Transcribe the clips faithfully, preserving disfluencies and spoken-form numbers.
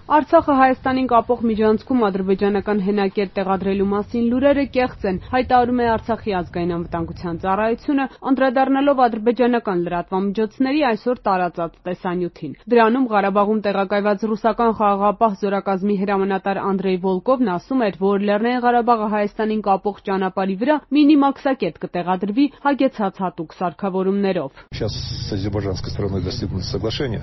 Արցախը Հայաստանին կապող միջանցքում ադրբեջանական հենակեր տեղադրելու մասին լուրերը կեղծ են, հայտարարում է Արցախի ազգային անվտանգության ծառայությունը, անդրադառնալով ադրբեջանական լրատվամիջոցների այսօր տարածած տեսանյութին։ Դրանում Ղարաբաղում տեղակայված ռուսական խաղաղապահ զորակազմի հրամանատար Անդրեյ Վոլկովն ասում էր, որ Լեռնային Ղարաբաղը Հայաստանին կապող ճանապարհի վրա մինի մաքսակետ կտեղադրվի հագեցած հատուկ սարքավորումներով։ Сейчас с азербайджанской стороной достигнут соглашения.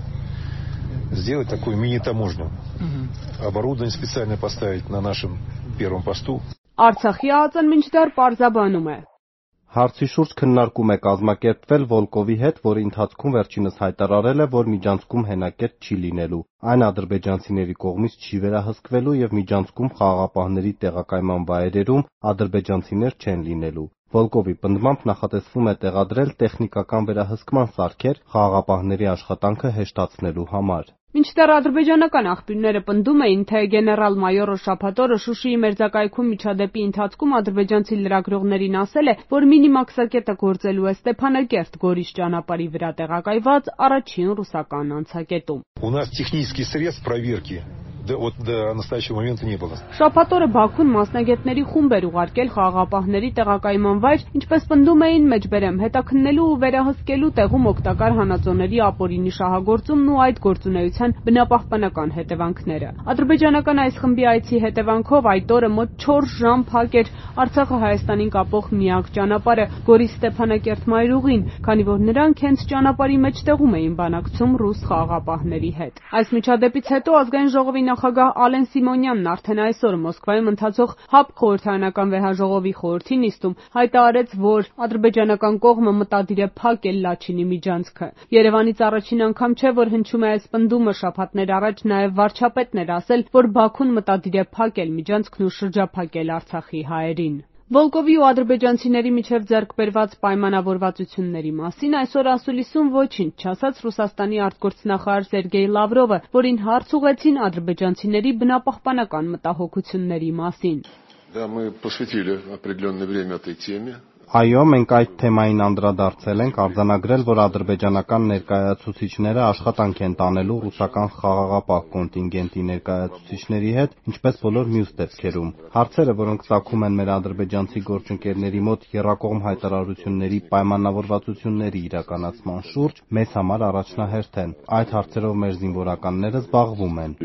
Сделать такую мини-таможню, оборудование специально поставить на нашем первом посту. Արցախի ԱԱԾ-ն մինչդեռ պարզաբանում է։ Հարցի շուրջ քննարկում է կազմակերպվել Վոլկովի հետ, որի ընթացքում վերջինս հայտարարել է, որ միջանցքում հենակետ չի լինելու։ Այն ադրբեջանցիների կողմից չի վերահսկվելու եւ միջանցքում խաղաղապահների տեղակայման վայրերում ադրբեջանցիներ չեն լինելու։ Վոլկովի պնդմամբ նախատեսվում է տեղադրել տեխնիկական վերահսկման սարքեր խաղաղապահների աշխատանքը հեշտացնելու համար։ Մինչդեռ ադրբեջանական աղբյուրները պնդում էին, թե գեներալ-մայորը շաբաթ օրը Շուշիի մերձակայքում միջադեպի ընթացքում ադրբեջանցի լրագրողներին ասել է, որ մինի մաքսակետը գործելու է Ստեփանակերտ Գորիս ճանապարհի վրա տեղակայված առաջին ռուսական անցակետում։ У нас технических средств проверки вот до настоящего момента не было. Շաբաթ օրը Բաքուն մասնագետների խումբ էր ուղարկել խաղաղապահների տեղակայման վայր, ինչպես պնդում էին մեջբերեմ, հետաքննելու ու վերահսկելու տեղում օգտակար հանածոների ապօրինի շահագործումն ու այդ գործունեության բնապահպանական հետևանքները։ Ադրբեջանական այս խմբի այցի հետևանքով այդ օրը մոտ չորս ժամ փակ էր Արցախը Հայաստանին կապող միակ ճանապարհը Գորիս Ստեփանակերտ մայրուղին, քանի որ նրանք հենց ճանապարհի մեջտեղում էին բանակցում ռուս խաղաղապահների հետ։ Այս միջադեպից հետո ազգային ժողովի նախագահ Ալեն Սիմոնյանն արդեն այսօր Մոսկվայում ընթացող ՀԱՊ խորհրդարանական վեհաժողովի խորհրդի նիստում հայտարարեց, որ ադրբեջանական կողմը մտադիր է փակել Լաչինի միջանցքը։ Երևանից առաջին անգամ չէ, որ հնչում է այս պնդումը, շաբաթներ առաջ նաև վարչապետն էր ասել, որ Բաքուն մտադիր է փակել միջանցքն ու շրջափակել Արցախի հայերին։ Վոլկովի ու ադրբեջանցիների միջև ձեռք բերված պայմանավորվածությունների մասին այսօր ասուլիսում ոչինչ չասաց Ռուսաստանի արտգործնախարար Սերգեյ Լավրովը, որին հարց ուղղեցին ադրբեջանցիների բնապահպանական մտահոգությունների մասին։ Да, мы посвятили определенное время этой теме. Այո, մենք այդ թեմային անդրադարձել ենք, արձանագրել, որ ադրբեջանական ներկայացուցիչները աշխատանք են տանելու ռուսական խաղաղապահ կոնտինգենտի ներկայացուցիչների հետ, ինչպես բոլոր մյուս դեպքերում։ Հարցերը, որոնք ծագում են մեր ադրբեջանցի գործընկերների мот եռակողմ հայտարարությունների պայմանավորվածությունների իրականացման շուրջ, մեզ համար առաջնահերթ են։ Այդ հարցերով մեր զինվորականները զբաղվում են։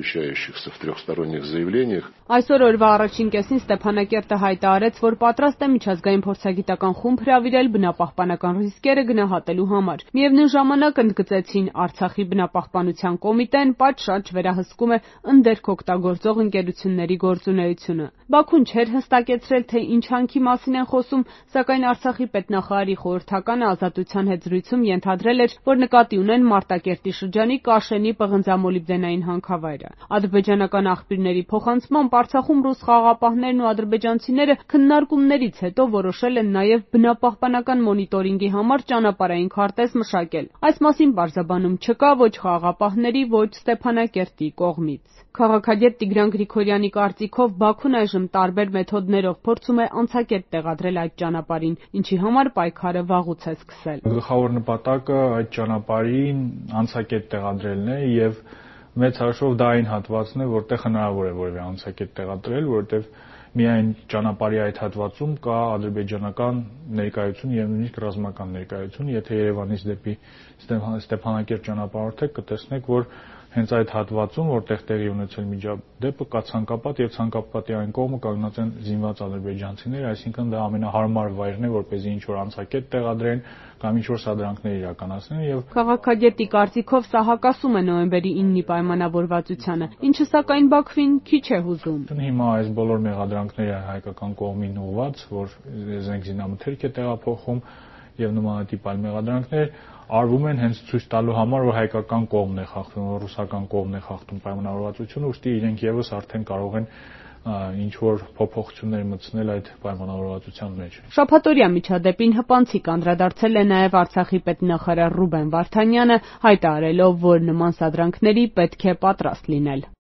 Այսօր օրվա առաջին կեսին Ստեփանակերտը հայտարարեց, որ պատրաստ է միջազգային փորձագիտական խումբ հրավիրել բնապահպանական ռիսկերը գնահատելու համար։ Միևնույն ժամանակ ընդգծեցին Արցախի բնապահպանության կոմիտեն պատշաճ վերահսկում է ընդերք օգտագործող ընկերությունների գործունեությունը։ Բաքուն չէր հստակեցրել, թե ինչ հանքի մասին են խոսում, սակայն Արցախի պետնախարարի խորհրդականը Ազատության հետ զրույցում ենթադրել էր, որ նկատի ունեն Մարտակերտի շրջանի Կաշենի պղնձամոլիբդենային հանքավայրը։ Ադրբեջանական աղբյուրների փոխանցմամբ Արցախում ռուս խաղաղապահներն ու ադրբեջանցիները քննարկումներից հետո որոշել են նաև բնապահպանական մոնիտորինգի համար ճանապարհային քարտեզ մշակել։ Այս մասին բարձաբանում չկա ոչ խաղաղապահների, ոչ Ստեփանակերտի կողմից։ Քաղաքագետ Տիգրան Գրիգորյանի կարծիքով Բաքուն այժմ տարբեր մեթոդներով փորձում է անցակետ տեղադրել այդ ճանապարհին, ինչի համար պայքարը վաղուց է սկսել։ Գլխավոր նպատակը այդ ճանապարհին անցակետ տեղադրելն է եւ մեծ հաշվով դա այն հատվածն է, որտեղ հնարավոր է որևէ անցակետ տեղադրել, որովհետեւ միայն ճանապարհի այդ հատվածում կա ադրբեջանական ներկայություն եւ նույնիսկ ռազմական ներկայություն, եթե Երևանից դեպի Ստեփանակերտ ճանապարհորդեք, կտեսնեք, որ հենց այդ հատվածում, որտեղ տեղի ունեցել միջադեպը, կա ցանկապատ եւ ցանկապատի այն կողմը կանգնած են զինված ադրբեջանցիներ, այսինքն դա ամենահարմար վայրն է, որպեսզի ինչ որ անցակետ տեղադրեն կամ ինչ որ սադրանքներ իրականացնեն եւ քաղաքագետի կարծիքով սա հակասում է նոյեմբերի իննի պայմանավորվածությանը, ինչը սակայն Բաքվին քիչ է հուզում։ Հիմա այս բոլոր մեղադրանքները հայկական կողմին ուղղված, որ զենք զինամթերք է տեղափոխում եւ նմանատիպ այլ մեղադրանքներ արվում են հենց ցույց տալու համար, որ հայկական կողմն է խախտում, որ ռուսական կողմն է խախտում պայմանավորվածությունը, ուստի իրենք եւս արդեն կարող են ինչ որ փոփոխություններ մտցնել այդ պայմանավորվածության մեջ։ Շաբաթօրյա միջադեպին հպանցիկ անդրադարձել է նաև Արցախի պետնախարար Ռուբեն Վարդանյանը, հայտարարելով, որ նման սադրանքների պետք է պատրաստ լինել։